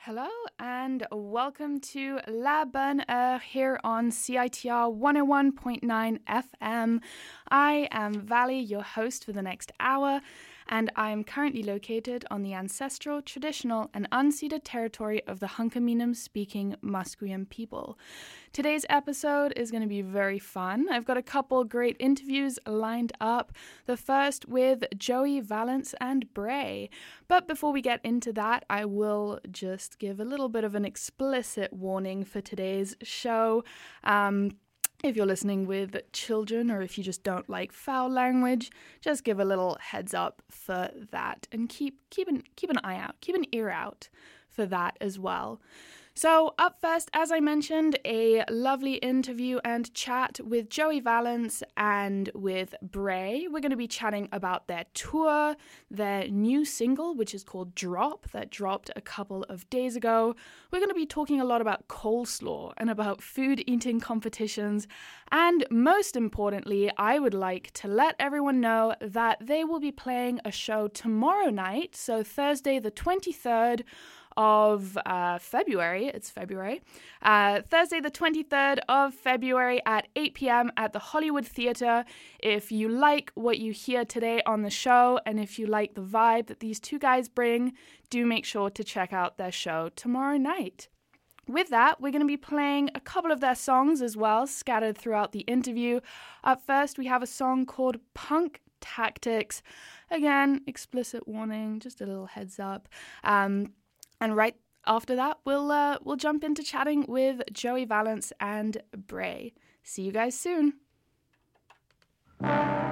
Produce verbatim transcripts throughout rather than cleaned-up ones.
hello, and welcome to La Bonne Heure here on C I T R one oh one point nine F M. I am Valley, your host for the next hour, and I am currently located on the ancestral, traditional, and unceded territory of the Hunkaminam-speaking Musqueam people. Today's episode is going to be very fun. I've got a couple great interviews lined up. The first with Joey Valence and Bray. But before we get into that, I will just give a little bit of an explicit warning for today's show. Um, if you're listening with children or if you just don't like foul language, just give a little heads up for that and keep keep an, keep an eye out, keep an ear out for that as well. So up first, as I mentioned, a lovely interview and chat with Joey Valence and with Bray. We're going to be chatting about their tour, their new single, which is called Drop, that dropped a couple of days ago. We're going to be talking a lot about coleslaw and about food eating competitions. And most importantly, I would like to let everyone know that they will be playing a show tomorrow night, so Thursday the twenty-third of uh, February, it's February, uh, Thursday the twenty-third of February at eight p.m. at the Hollywood Theatre. If you like what you hear today on the show, and if you like the vibe that these two guys bring, do make sure to check out their show tomorrow night. With that, we're going to be playing a couple of their songs as well, scattered throughout the interview. Up first, we have a song called Punk Tactics. Again, explicit warning, just a little heads up. Um... And right after that, we'll uh, we'll jump into chatting with Joey Valence and Bray. See you guys soon. Yo,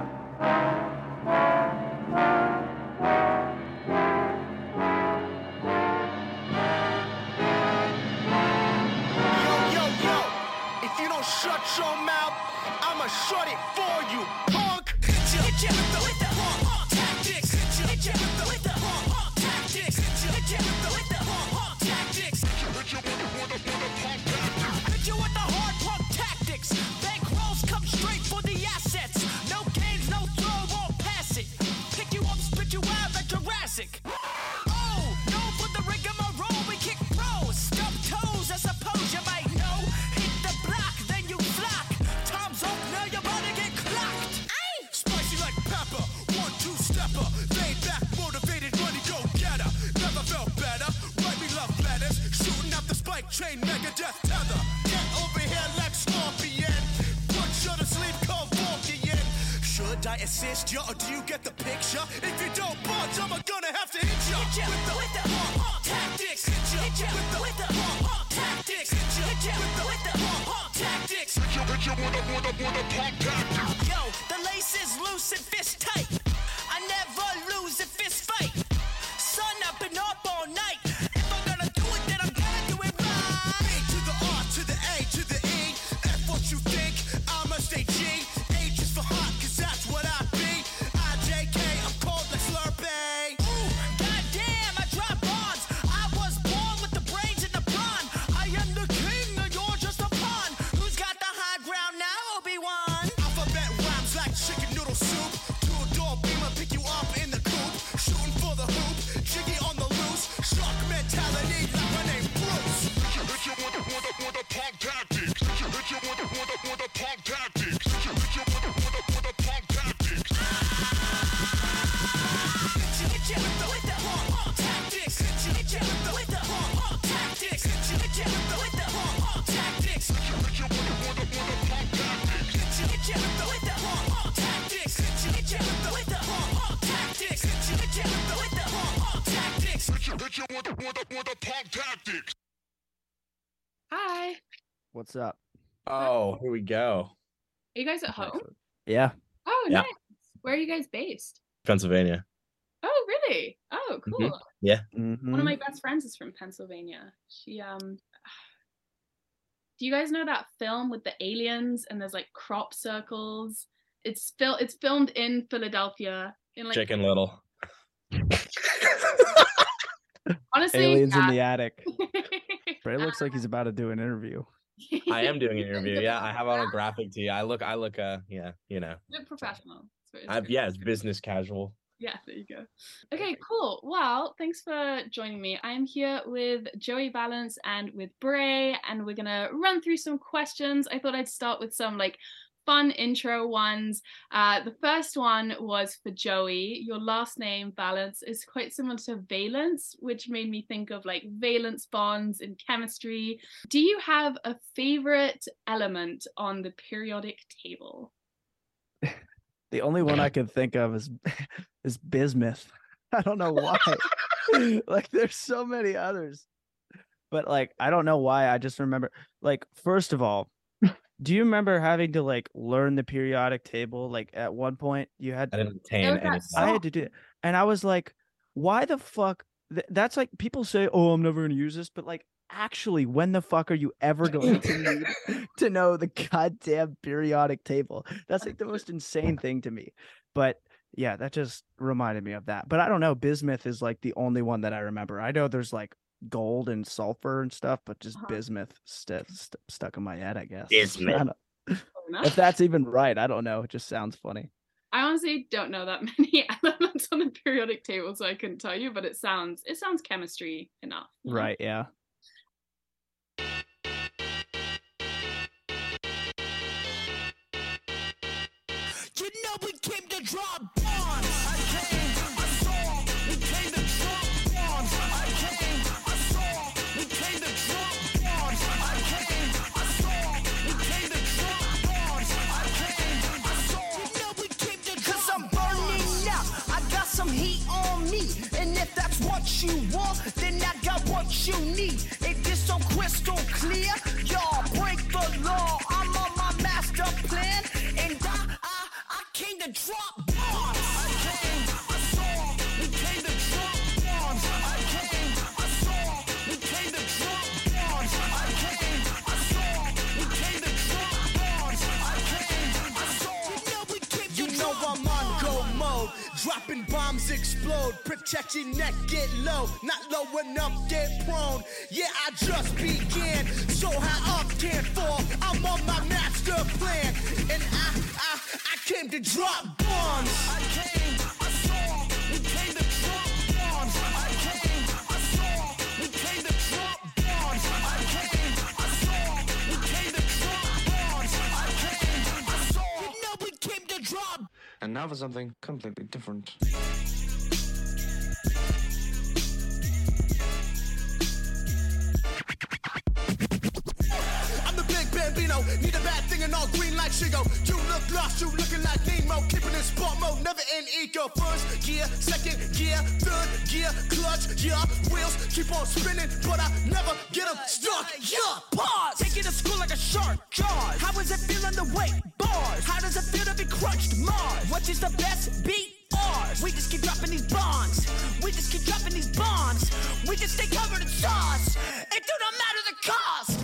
yo, yo! If you don't shut your mouth, I'ma shut it for you, punk! Hit ya, hit ya with the, with the punk, punk tactics. Hit ya, hit ya with the, with the punk, punk tactics. Hit ya, hit ya with the, with the punk, punk tactics. Hit you with the, with the, with the punk tactics. Hit you with the hard punk tactics. Bankrolls come straight for the assets. No games, no throw, won't pass it. Pick you up, spit you out like Jurassic. Oh, no for the rigmarole, we kick pros. Stub toes, I suppose you might know. Hit the block, then you flock. Time's up, now your body get clocked. Aye. Spicy like pepper, one, two stepper. Laid back, motivated, money go getter. Never felt better, write me love letters. Shooting up the spike chain, Megadeth tether. Get over here like Scorpion. Put you to sleep, cold Vulcan. Should I assist you or do you get the picture? If you don't budge, I'm gonna have to hit you. Hit you with the, with the punk, punk tactics. Hit you, hit you with the, with the punk, punk tactics. Hit you, hit you with the, with the punk, punk tactics. Hit you, hit you with the, with the, with the punk tactics. Yo, the lace is loose and fist tight. I never lose a fist fight. Sun up and up all night. If I'm gonna do it, then I'm gonna do it right. A to the R to the A to the E. F what you think, I'ma stay G. H is for hot, cause that's what I be. I J K, I'm cold like Slurpee. Ooh, goddamn, I drop bombs. I was born with the brains and the brawn. I am the king, and you're just a pawn. Who's got the high ground now, Obi-Wan? Alphabet rhymes like chicken noodle soup. Two-door beamer, pick you up in the coop. Shooting for the hoop, jiggy on the loose. Shark mentality like my name Bruce. Hit you, hit you with the, with the, with the punk tactics. Hit you, hit you with the, with the, with the punk tactics. Hit you, hit you with the, with the, with the punk tactics. Hit you, hit you with the, with the punk, punk tactics. Hit you, hit you with the, with the punk, punk tactics. Hit you, hit you with the, with the punk, punk tactics. Hit you, hit you with the, with the, with the punk tactics. Hit you, hit you with the, with the punk, punk tactics. Hit you, hit you with the, with the punk, punk tactics. Hit you, hit you with the, with the punk, punk tactics. Hit you, hit you with the, with the, with the punk tactics. Hi. What's up? Oh, here we go. Are you guys at home? Yeah. Oh, Yeah. nice. Where are you guys based? Pennsylvania. Oh, really? Oh, cool. Mhm. Yeah. Mm-hmm. One of my best friends is from Pennsylvania. She, um, do you guys know that film with the aliens and there's like crop circles? It's fil- It's filmed in Philadelphia. In like Chicken Little. honestly, Aliens yeah. in the attic. Bray looks like he's about to do an interview. I am doing an interview. Yeah, I have on a graphic tee. I look, I look, uh, yeah, you know. Look professional. It's- it's I, great. yeah, it's business casual. Yeah, there you go. Okay, cool. Well, thanks for joining me. I am here with Joey Valence and with Bray, and we're gonna run through some questions. I thought I'd start with some like fun intro ones. Uh, the first one was for Joey. Your last name, Valence, is quite similar to valence, which made me think of like valence bonds in chemistry. Do you have a favorite element on the periodic table? The only one I could think of is is bismuth. I don't know why. Like there's so many others. But like I don't know why. I just remember like first of all, do you remember having to like learn the periodic table? Like at one point you had I didn't retain There was any. that I had to do it. And I was like, why the fuck? Th- That's like people say, oh, I'm never going to use this. But like, actually, when the fuck are you ever going to need to know the goddamn periodic table? That's like the most insane thing to me. But yeah, that just reminded me of that. But I don't know. Bismuth is like the only one that I remember. I know there's like gold and sulfur and stuff, but just Uh-huh. bismuth st- st- stuck in my head, I guess. Bismuth. I don't- Fair enough. If that's even right, I don't know. It just sounds funny. I honestly don't know that many elements on the periodic table, so I couldn't tell you, but it sounds it sounds chemistry enough. you know? Right. Yeah. You know we came to drop bombs. I came, I saw, we came to drop bombs. I came, I saw, we came to drop bombs. I came, I saw, we came to drop bombs. I came, I saw, you know we came to drop. Cause I'm burning out, I got some heat on me. And if that's what you want, then I got what you need. It is so crystal clear, y'all break the law. I'm on my master plan, and I, I, I came to drop bombs. I came, I saw, we came to drop bombs. I came, I saw, we came to drop bombs. I came, I saw, we came to drop bombs. I came, I saw, you know we came to You know I'm on go mode, dropping bombs explode, protect your neck, get low, not low enough, get prone. Yeah, I just began, so high up can't fall. I'm on my master plan, and I, I, I came to drop bombs. I came, I saw, we came to drop bombs. I came, I saw, we came to drop bombs. I came, I saw, we came to drop bombs. I came, I saw, you know we came to drop. And now for something completely different. I'm the big bambino, need a bad thing and all green like Shigo. You look lost, you looking like Nemo, keeping in sport mode, never in eco. First gear, second gear, third gear, clutch, yeah, wheels keep on spinning, but I never get them stuck. Yeah, pause. Taking to school like a shark, jaws. How is it feeling to wait? Bars. How does it feel to be crunched? Mars. What is the best beat? Ours. We just keep dropping these bombs. We just keep dropping these bombs. We just stay covered in sauce. It do not matter the cost.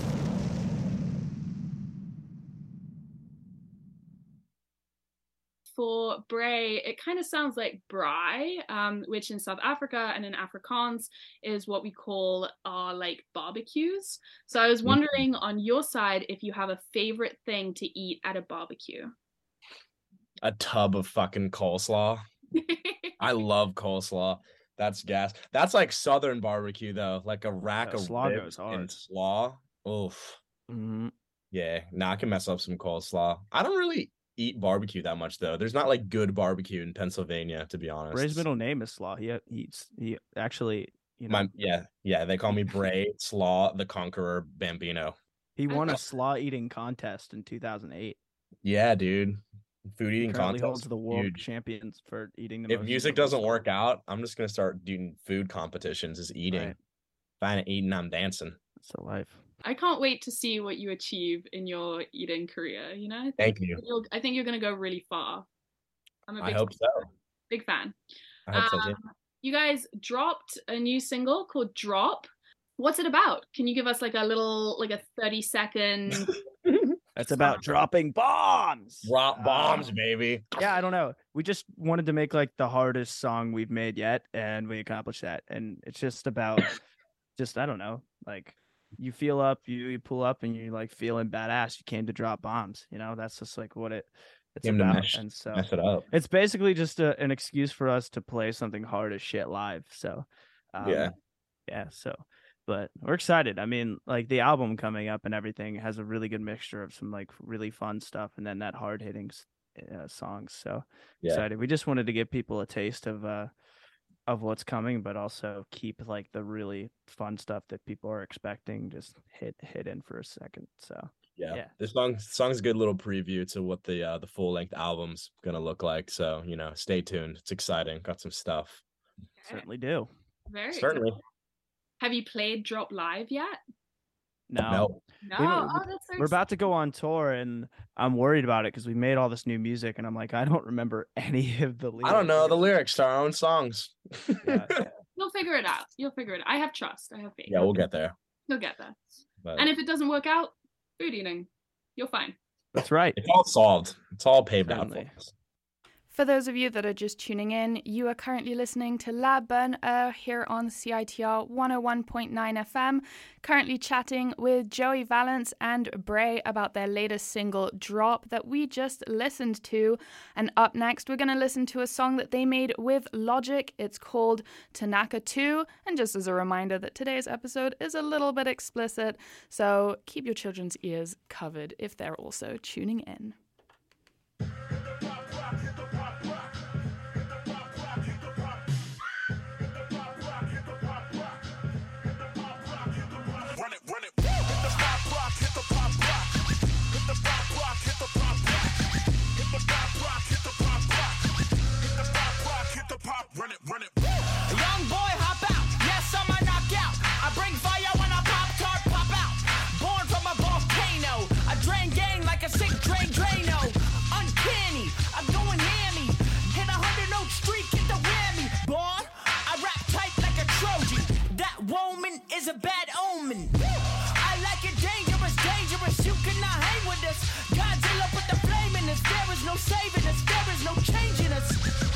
For Bray, it kind of sounds like braai, um, which in South Africa and in Afrikaans is what we call our like barbecues. So I was wondering on your side if you have a favorite thing to eat at a barbecue. A tub of fucking coleslaw. I love coleslaw. That's gas. That's like Southern barbecue though, like a rack Yeah, of slaw ribs goes hard. and slaw. Oof. Mhm. Yeah, now I can mess up some coleslaw. I don't really eat barbecue that much though. There's not like good barbecue in Pennsylvania, to be honest. Bray's middle name is Slaw. He he eats. He actually, you know, My yeah, yeah. They call me Bray Slaw, the Conqueror Bambino. he won a slaw eating contest in two thousand eight. Yeah, dude. Food He eating currently contest. holds the world Huge. champions for eating the If most music number of doesn't slaw. work out, I'm just gonna start doing food competitions. Is eating. Right. If I ain't eating, I'm dancing. That's the life. I can't wait to see what you achieve in your eating career. You know, I think Thank you. you'll, I think you're going to go really far. I'm a I big, hope so. big fan. I hope so too. Um, you guys dropped a new single called Drop. What's it about? Can you give us like a little, like a thirty second? That's about dropping bombs. Drop bombs, Uh, baby. yeah, I don't know. We just wanted to make like the hardest song we've made yet, and we accomplished that. And it's just about, just I don't know, like you feel up, you, you pull up, and you're like feeling badass. You came to drop bombs. You know, that's just like what it it's Came to about. mesh, And so mess it up. it's basically just a, an excuse for us to play something hard as shit live. So, um, Yeah. yeah. So, but we're excited. I mean, like the album coming up and everything has a really good mixture of some like really fun stuff and then that hard hitting uh, songs. So Yeah. excited. We just wanted to give people a taste of uh of what's coming, but also keep like the really fun stuff that people are expecting just hit hit in for a second. So Yeah. Yeah. This song song's a good little preview to what the uh, the full length album's gonna look like. So, you know, stay tuned. It's exciting. Got some stuff. certainly do. Very Certainly. exciting. Have you played Drop live yet? No. No. No. We- we- oh, that's so We're about to go on tour and I'm worried about it because we made all this new music and I'm like, I don't remember any of the lyrics. I don't know the lyrics to our own songs. Yeah. You'll figure it out. You'll figure it out. I have trust. I have faith. Yeah, we'll get there. You'll get there. But And if it doesn't work out, food eating. You're fine. That's right. it's all solved. It's all paved out for Certainly. us. For those of you that are just tuning in, you are currently listening to La Bonne Heure here on C I T R one oh one point nine F M, currently chatting with Joey Valence and Bray about their latest single, Drop, that we just listened to. And up next, we're going to listen to a song that they made with Logic. It's called Tanaka two. And just as a reminder that today's episode is a little bit explicit, so keep your children's ears covered if they're also tuning in. Run it, run it. Hit the pop rock, hit the pop rock. Hit the pop rock, hit the pop rock. Hit the pop rock, hit the pop rock. Hit the pop rock, hit the pop. Run it, run it. Young boy, hop out. Yes, I'm a knockout. I bring fire when I pop tart pop out. Born from a volcano. I drain gang like a sick drain Drano. Uncanny. I'm going hammy. Hit a hundred note streak, get the whammy. Boy, I rap tight like a Trojan. That woman is a bad omen. I like it dangerous, dangerous. You cannot hang with us. Godzilla put the flame in us. There is no saving us. There is no changing us.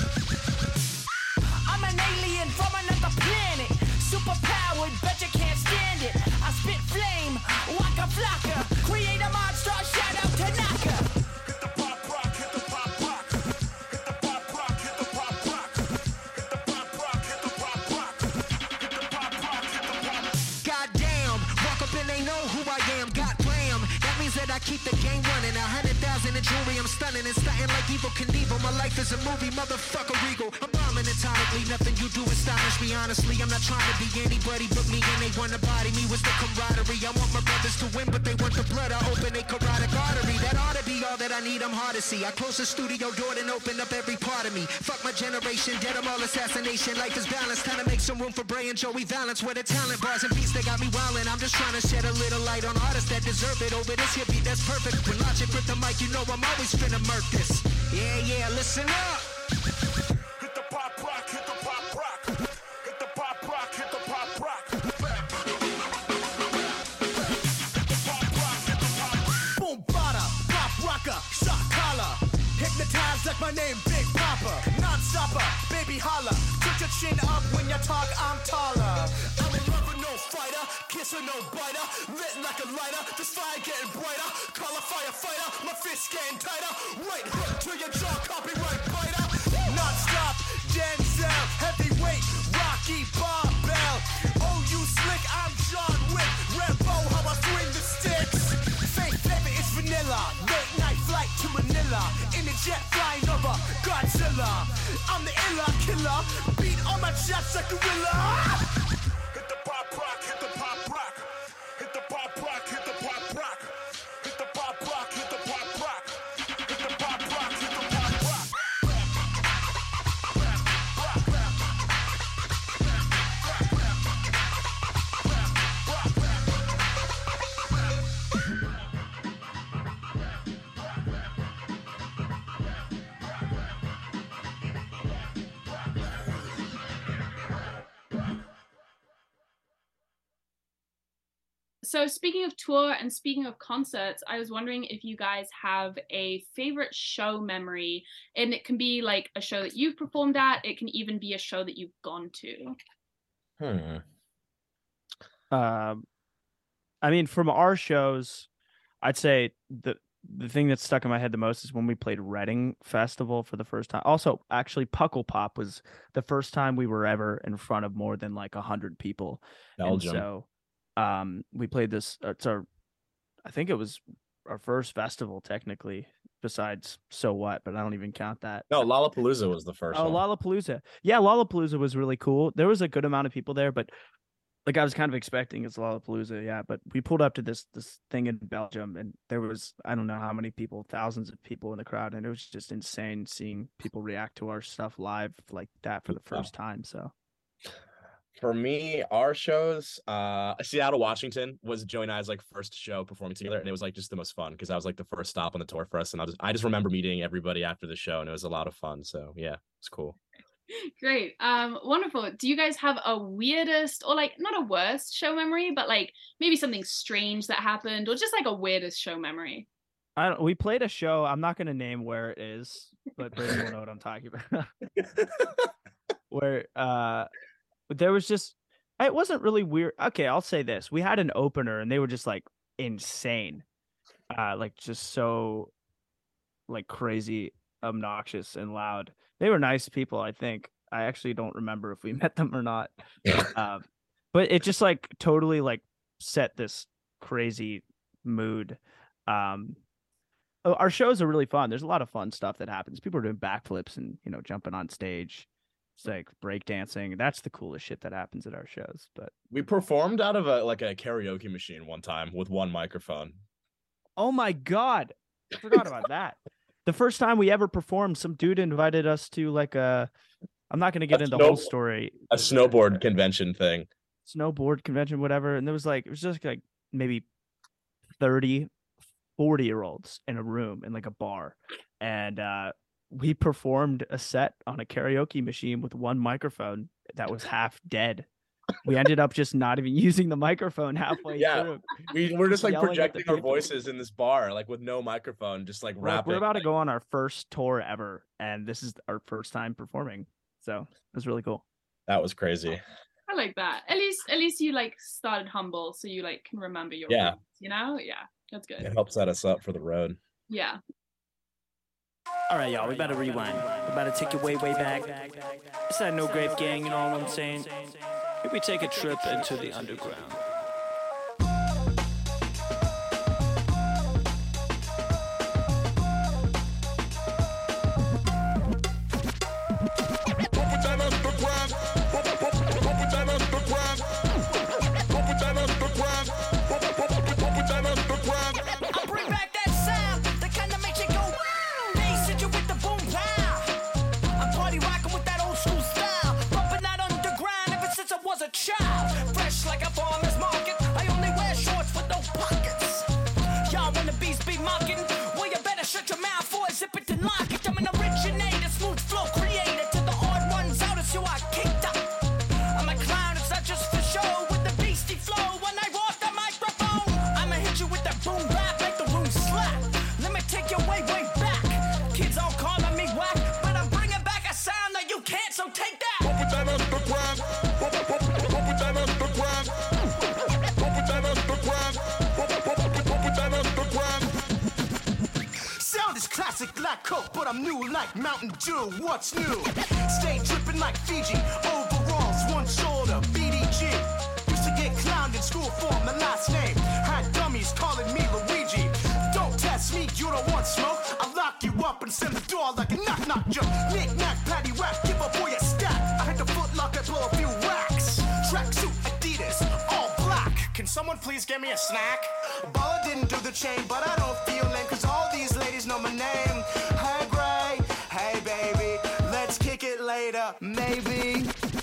I'm an alien from another planet. Super powered, bet you can't stand it. I spit flame, waka flocka. Create a monster, shout out Tanaka. Hit the pop rock, hit the pop rock. Hit the pop rock, hit the pop rock. Hit the pop rock, hit the pop rock. Hit the pop rock, hit the pop. Goddamn, walk up and they know who I am. Got blam, that means that I keep the game running. A hundred thousand in jewelry, I'm stunning and stunting like Evil Knievel. My life is a movie, motherfucker regal. I'm bombing atomically, nothing you do astonish me. Honestly, I'm not trying to be anybody but me, and they wanna body me. What's the camaraderie? I want my brothers to win, but they want the blood. I open a carotid artery. That ought to be all that I need. I'm hard to see. I close the studio door and open up every part of me. Fuck my generation, dead I'm all assassination. Life is balanced, time to make some room for Bray and Joey Valence. Where the talent bars and beats, they got me wildin'. I'm just trying to shed a little light on artists that deserve it. Over this hippie, that's perfect. When Logic grip the mic, you know I'm always finna murk this. Yeah, yeah, listen up. Hit the pop rock, hit the pop rock. Hit the pop rock, hit the pop rock. Boom bada, pop rocker, shot collar. Hypnotized like my name, Big Papa. Non-stopper, baby holla. Put your chin up when you talk, I'm taller. I'm a lover, no fighter. Kisser, no biter. Lit like a lighter. This fire getting brighter. Call a firefighter. My fist getting tighter. Right hook to your jaw, copyright biter. Non-stop, Denzel. Heavyweight, Rocky Barbell. Oh, you slick, I'm John Wick. Rambo, how I swing the sticks. Fake flavor is vanilla. Late night flight to Manila. In a jet flying over Godzilla. I'm the illa killer. Beat on my chest like gorilla. Hit the pop rock, hit the pop rock. Hit the pop rock, hit the pop rock. Hit the pop rock, hit the pop rock. Hit the pop rock, hit the pop rock. So speaking of tour and speaking of concerts, I was wondering if you guys have a favorite show memory, and it can be like a show that you've performed at. It can even be a show that you've gone to. Hmm. Um, I mean, from our shows, I'd say the the thing that stuck in my head the most is when we played Reading Festival for the first time. Also, actually, Puckle Pop was the first time we were ever in front of more than like a hundred people. Belgium. And so, um, we played this. Uh, it's our, I think it was our first festival technically, besides So What, but I don't even count that. No, Lollapalooza was the first Oh, one. Lollapalooza. Yeah, Lollapalooza was really cool. There was a good amount of people there, but like I was kind of expecting it's Lollapalooza, yeah. But we pulled up to this this thing in Belgium, and there was I don't know how many people, thousands of people in the crowd, and it was just insane seeing people react to our stuff live like that for the first time. So For me, our shows, uh, Seattle, Washington was Joey and I's like first show performing together, and it was like just the most fun because that was like the first stop on the tour for us, and I just I just remember meeting everybody after the show, and it was a lot of fun. So yeah, it's cool. Great. Um, wonderful. Do you guys have a weirdest or like not a worst show memory, but like maybe something strange that happened or just like a weirdest show memory? I don't, we played a show. I'm not going to name where it is, but Brady will know what I'm talking about. Where uh, there was just, it wasn't really weird. Okay, I'll say this. We had an opener and they were just like insane. Uh, like just so like crazy, obnoxious and loud. They were nice people, I think. I actually don't remember if we met them or not. uh, but it just like totally like set this crazy mood. Um, our shows are really fun. There's a lot of fun stuff that happens. People are doing backflips and, you know, jumping on stage. It's like breakdancing. That's the coolest shit that happens at our shows. But we performed out of a like a karaoke machine one time with one microphone. Oh my God. I forgot about that. The first time we ever performed, some dude invited us to like a, I'm not going to get A into snow- the whole story. A snowboard convention thing. Snowboard convention, whatever. And there was like, it was just like maybe thirty, forty year olds in a room in like a bar. And uh, we performed a set on a karaoke machine with one microphone that was half dead. We ended up just not even using the microphone halfway Yeah. through. We we're just like Yelling at the projecting our people. voices in this bar, like with no microphone, just like We're, like, rapping. we're about to go on our first tour ever, and this is our first time performing. So it was really cool. That was crazy. I like that. At least at least you like started humble so you like can remember your Yeah. roots, you know? Yeah. That's good. It helped set us up for the road. Yeah. All right, y'all, we better rewind. We better take it way, way back. It's that No Grape Gang, you know what I'm saying? Here we take a trip into the underground. I'll bring back that sound, the kind that makes you go wow. Bass hit you with the boom pow. I'm party rocking with that old school style, bumping that underground ever since I was a child. Fresh like a farmer's market, I only wear shorts with no pockets. Y'all wanna beast be mocking? Well, you better shut your mouth for zip it and lock it. I'm an originator, smooth flow creator. Till the odd runs out, it's who I kicked up. I'm a clown, it's not just for show. With the beastie flow, when I walk the microphone, I'ma hit you with that boom bap, make the room slap. Let me take you way, way back. Kids all calling me whack, but I'm bringing back a sound that you can't, so take that. Sound is classic like Coke, but I'm new like Mountain Dew. What's new? Stay dripping like Fiji. Overalls, one shoulder, B D G. Used to get clowned in school for my last name. Had dummies calling me Luigi. Don't test me, you don't want smoke. I'll lock you up and send the door like a knock knock joke. Knick knack, patty whack, give a boy a stack. I hit the foot locker, blow a few whacks. Tracksuit, Adidas, all black. Can someone please get me a snack? Baller didn't do the chain, but I don't feel lame, cause all these ladies know my name. Hey, Gray, hey, baby, let's kick it later, maybe.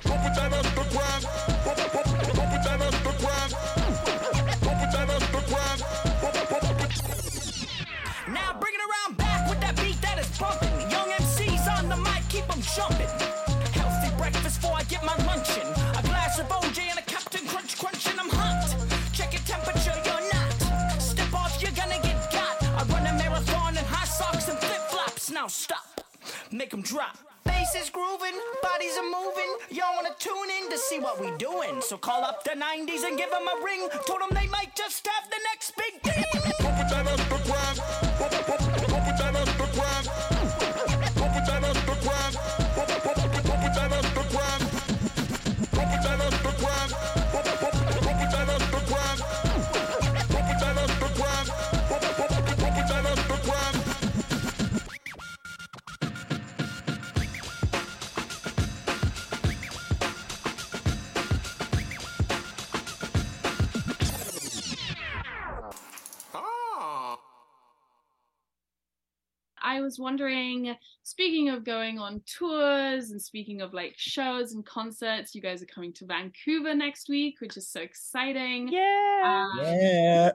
Now bring it around back with that beat that is bumping. Young M Cs on the mic, keep them jumping. Healthy breakfast before I get my luncheon. A glass of O J and a Captain Crunch Crunch and I'm hot. Check your temperature, you're not. Step off, you're gonna get got. I run a marathon in high socks and flip-flops. Now stop, make them drop. Bass is grooving, bodies are moving. Y'all wanna tune in to see what we doing. So call up the nineties and give them a ring. Told them they might just have the next big thing. I was wondering, speaking of going on tours and speaking of like shows and concerts, you guys are coming to Vancouver next week, which is so exciting. Yeah. Um, Yeah.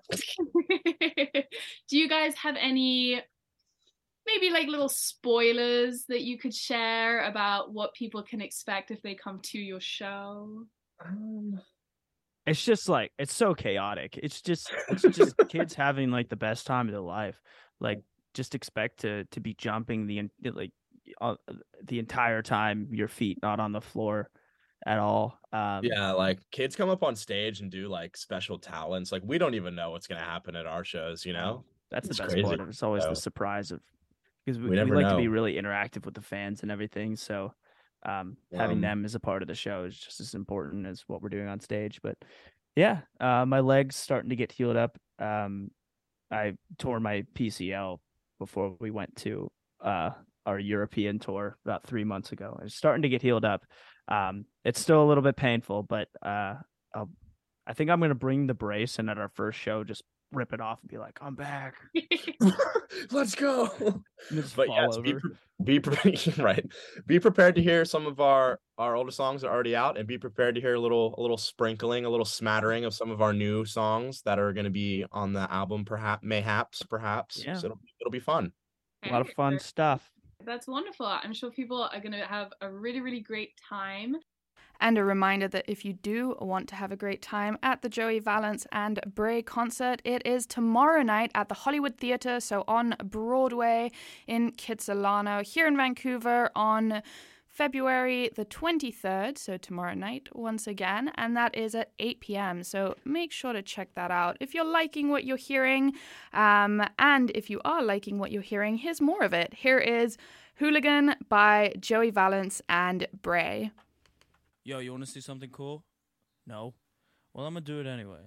do you guys have any maybe like little spoilers that you could share about what people can expect if they come to your show? Um, It's just like it's so chaotic. It's just it's just kids having like the best time of their life. Like just expect to to be jumping the en- like uh, the entire time, your feet not on the floor at all. Um, yeah, like kids come up on stage and do like special talents. Like we don't even know what's gonna happen at our shows, you know? that's the It's best crazy. part of it. It's always So, the surprise of because we, we we, never like to be know. really interactive with the fans and everything. So um, having Um, them as a part of the show is just as important as what we're doing on stage. But yeah, uh, my leg's starting to get healed up. Um, I tore my P C L before we went to uh, our European tour about three months ago. It's starting to get healed up. Um, it's still a little bit painful, but uh, I'll, I think I'm going to bring the brace and at our first show, just rip it off and be like, I'm back. Let's go. Just But fall yes, be, over. pre- be pre- right. Be prepared to hear some of our our older songs are already out, and be prepared to hear a little a little sprinkling, a little smattering of some of our new songs that are going to be on the album, perhaps, mayhaps, perhaps. Yeah. So it'll, it'll be fun. A lot of Okay, fun stuff. That's wonderful. I'm sure people are going to have a really, really great time. And a reminder that if you do want to have a great time at the Joey Valance and Bray concert, it is tomorrow night at the Hollywood Theatre, so on Broadway in Kitsilano, here in Vancouver on February the twenty-third, so tomorrow night once again, and that is at eight p.m. So make sure to check that out. If you're liking what you're hearing, um, and if you are liking what you're hearing, here's more of it. Here is Hooligan by Joey Valance and Bray. Yo, you want to see something cool? No? Well, I'm gonna do it anyway.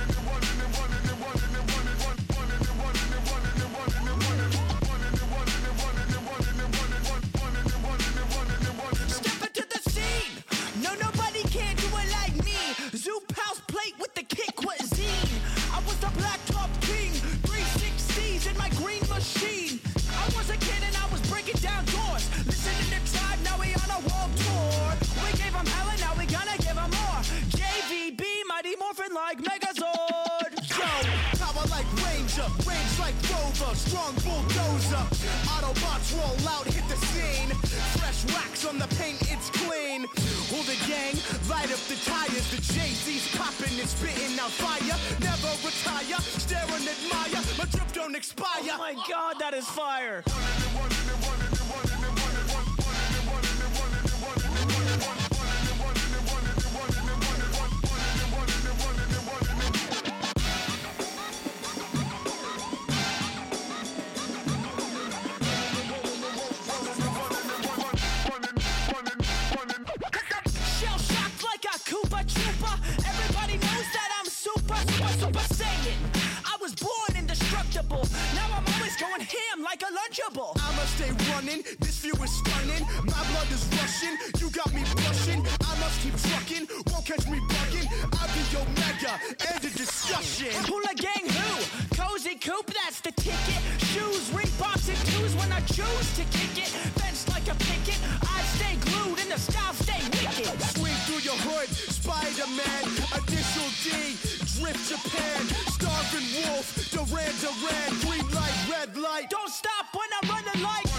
Step into the scene. No, nobody can do it like me. Zoop house plate with the kick cuisine. I was the black top king. three sixties in my green machine. I was a kid and I was breaking down doors. Listening to Tribe, now we on a world tour. We gave them hell and now we gonna give them more. J V B, Mighty Morphin like Megazord. Yo, power like Ranger, range like Rover, strong bulldozer. Autobots roll out, hit the scene. Fresh wax on the paint, it's clean. All the gang, light up the tires. The J Z's popping and spitting out fire. Never retire, stare and admire. My drip don't expire. Oh my god, that is fire! Shell shocked like a Koopa Troopa. Everybody knows that I'm super, super, super saiyan. I was born indestructible. Now I'm always going ham like a Lunchable. I'ma stay running. This view is stunning. My blood is rushing. You got me blushing. I must keep trucking. Won't catch me bugging. I'll be Omega. End of discussion. Hula gang who? Cozy Coop, that's the ticket. Shoes, Reeboks and twos when I choose to kick it. Fenced like a picket. I stay glued and the style stay wicked. Swing through your hood, Spider-Man. Initial D, Drift Japan. Starving Wolf, Duran Duran. Green light, red light. Don't stop when I run the light.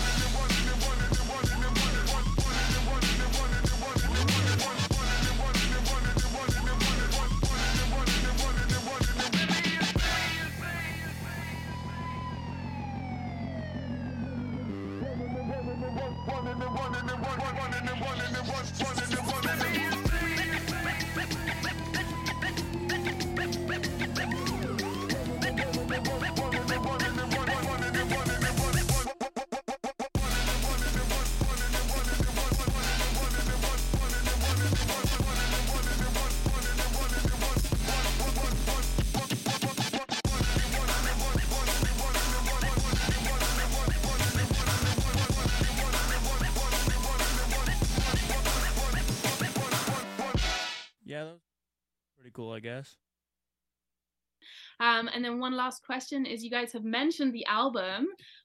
Yeah, that was pretty cool, I guess. Um, and then one last question is, you guys have mentioned the album.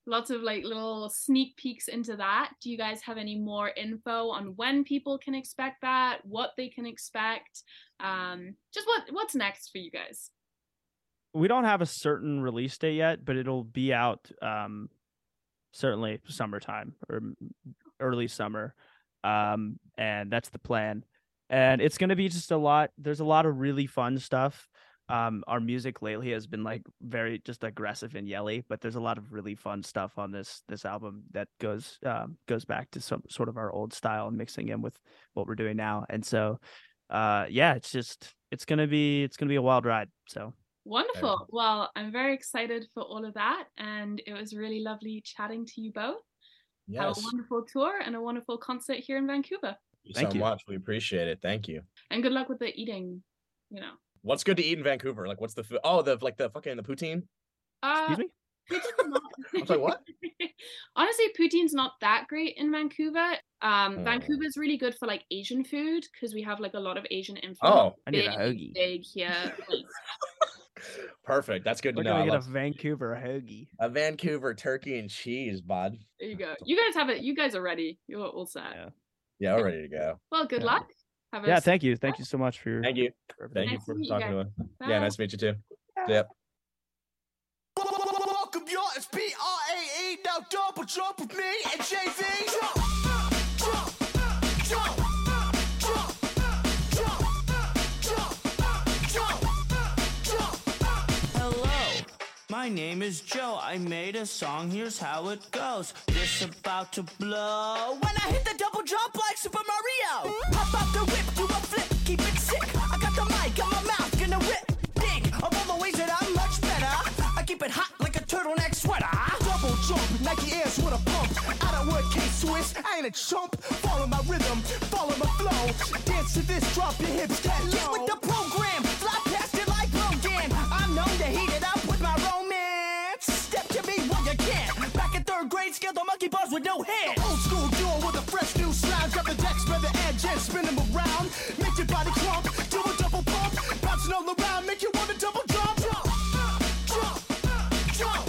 lots of like little sneak peeks into that. Do you guys have any more info on when people can expect that, what they can expect, um just what what's next for you guys? We don't have a certain release date yet, but it'll be out um certainly summertime or early summer, um and that's the plan. And it's going to be just a lot. There's a lot of really fun stuff. Um, our music lately has been like very just aggressive and yelly, but there's a lot of really fun stuff on this this album that goes um, goes back to some sort of our old style and mixing in with what we're doing now. And so, uh, yeah, it's just it's gonna be it's gonna be a wild ride. So wonderful. Well, I'm very excited for all of that, and it was really lovely chatting to you both. Yes. Have a wonderful tour and a wonderful concert here in Vancouver. Thank you Thank so you. much. We appreciate it. Thank you. And good luck with the eating, you know. What's good to eat in Vancouver? Like, what's the food? Oh, the like the fucking the poutine. Uh, excuse me. poutine's not... I'm sorry, what? Honestly, poutine's not that great in Vancouver. Um, Oh. Vancouver's really good for like Asian food because we have like a lot of Asian influence. Oh, I need big, a hoagie. big here. Like, perfect. That's good to We're know. gonna I get a love Vancouver hoagie. a Vancouver turkey and cheese, bud. there you go. You guys have it. You guys are ready. You're all set. Yeah. Yeah, we're ready to go. Well, good Yeah. luck. Have a Yeah, thank you. Thank you so much for your Thank you. for Thank everything. you Nice for to meet you talking to guys. us. Bye. Yeah, nice to meet you too. Yep. Welcome, y'all. It's P R A E. Now double jump with me and J V. Jump, jump, jump, jump, jump, jump, jump. Hello, my name is Joe. I made a song, here's how it goes. This about to blow. When I hit the double jump like Super Mario, pop out the whip, do a flip, keep it sick. I got the mic on my mouth, gonna rip. Dig of all the ways that I'm much better. I keep it hot like a turtleneck sweater. Double jump, Nike Airs with a pump. Out of word case Swiss, I ain't a chump. Follow my rhythm, follow my flow. Dance to this, drop your hips, get low. Get with the program, fly past it like Logan. I'm known to heat it up with my romance. Step to me when you can. Back in third grade, scaled the monkey bars with no hands. Old school duo with a fresh new slide. Grab the deck, spread the edge and spin them around. Make your body crump, do a double pump. Bouncing all around, make you want to double jump. Jump, jump, jump,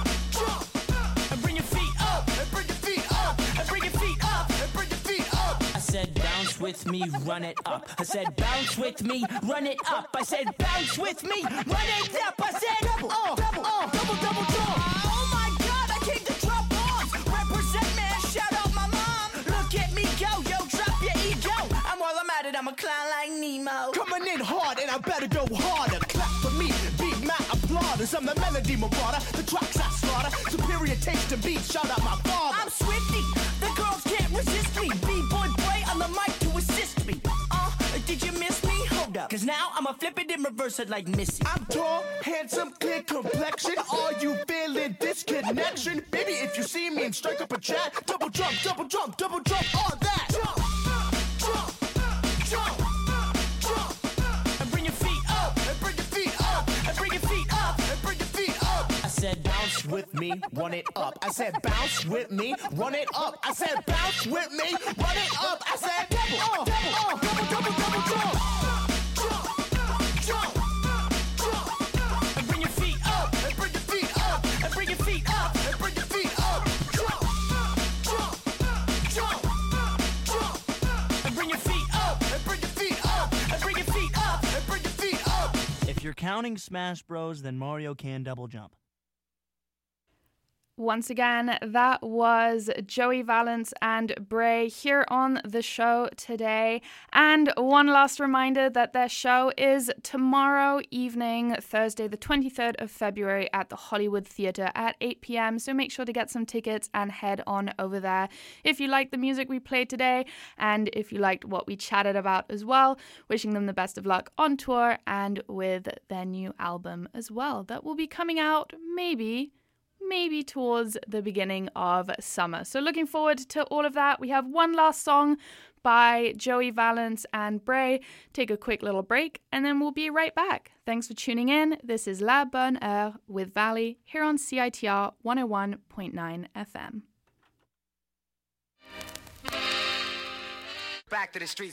jump. And bring your feet up, and bring your feet up, and bring your feet up, and bring your feet up. I said bounce with me, run it up. I said bounce with me, run it up. I said bounce with me, run it up. I said Double, uh, double, uh, double, double jump. Oh my God, I came to drop bombs. Represent, man, shout out my mom. Look at me go, yo, drop your ego. And while I'm at it, I'm a clown like Nemo. Coming in hard, and I better go harder. Clap for me, beat my applauders. I'm the melody marauder, the tracks I slaughter. Superior taste and beat, shout out my father. I'm Swifty, the girls can't resist me. B-boy play on the mic to assist me. Uh, did you miss me? Hold up, cause now I'ma flip it and reverse it like Missy. I'm tall, handsome, clear complexion. Are you feeling this connection? Baby, if you see me and strike up a chat, double jump, double jump, double jump, all that. Jump, jump, jump, jump. And bring your feet up, and bring your feet up, and bring your feet up, and bring your feet up. I said bounce With me, run it up. I said bounce with me, run it up. I said bounce with me, run it up. I said double, uh, double, uh, double, double, double jump. Jump, jump, jump. And bring your feet up, and bring your feet up, and bring your feet up, and bring your feet up. Jump, jump, jump, jump. And bring your feet up, and bring your feet up, and bring your feet up, and bring your feet up. If you're counting Smash Bros, then Mario can double jump. Once again, that was Joey Valence and Bray here on the show today. And one last reminder that their show is tomorrow evening, Thursday, the twenty-third of February at the Hollywood Theatre at eight p.m. So make sure to get some tickets and head on over there. If you liked the music we played today, and if you liked what we chatted about as well, wishing them the best of luck on tour and with their new album as well. That will be coming out maybe... maybe towards the beginning of summer. So looking forward to all of that. We have one last song by Joey Valence and Bray. Take a quick little break and then we'll be right back. Thanks for tuning in. This is La Bonne Heure with Valley here on C I T R one oh one point nine F M. Back to the streets.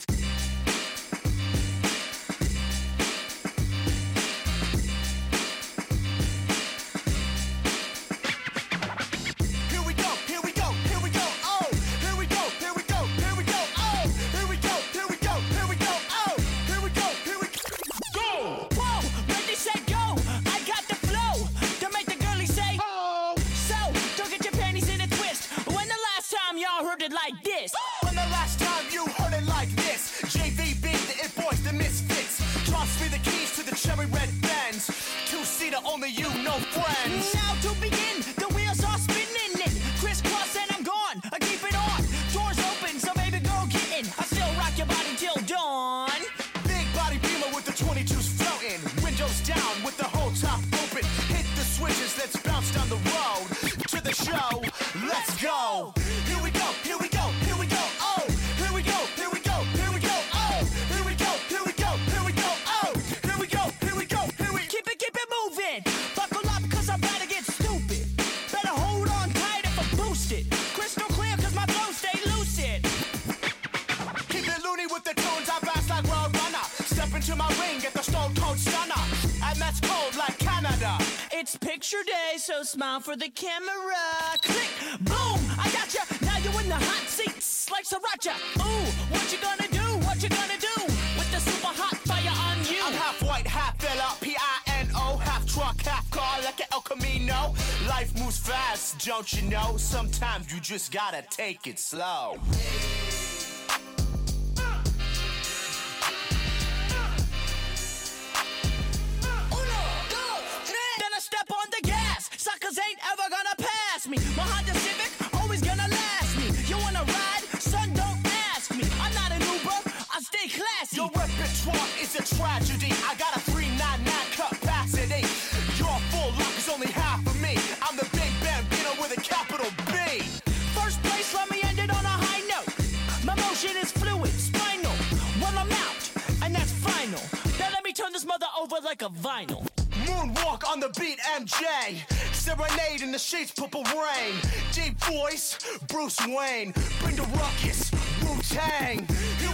no friends. Now to begin, the wheels are spinning it. Crisscross and I'm gone. I keep it on. Doors open, so baby go get in. I still rock your body till dawn. Big body beamer with the twenty-twos floating. Windows down with the whole top open. Hit the switches, let's bounce down the road. To the show, let's go. Here we go, here we go, here we go. Oh, here we go, here we go, here we go. Oh, here we go, here we go, here we go. Oh, here we go, here we go, here we Keep it, keep it moving. Buckle up, cause I'm about to get stupid. Better hold on tight if I boost it. Crystal clear, cause my flow stay lucid. Keep it loony with the tones, I bounce like Road Runner. Step into my ring, get the Stone Cold Stunner. And that's cold like Canada. It's picture day, so smile for the camera. Click, boom, I got ya. Now you're in the hot seats like Sriracha. Ooh, what you gonna do? What you gonna do with the super hot fire on you? I'm half white, half fella, P I N O. Half truck, half car, like an El Camino. Life moves fast, don't you know? Sometimes you just gotta take it slow. Then I step on the gas. Suckers ain't ever gonna pass me. My Honda Civic always gonna last me. You wanna ride? Son, don't ask me. I'm not an Uber. I stay classy. Your repertoire is a tragedy. I got a three ninety-nine capacity. Your full lock is only half of me. I'm the Big Bambino with a capital B. First place, let me end it on a high note. My motion is fluid, spinal. Well, I'm out, and that's final. Now let me turn this mother over like a vinyl. Moonwalk on the beat, M J. Serenade in the sheets, purple rain. Deep voice, Bruce Wayne. Bring the ruckus, Wu-Tang.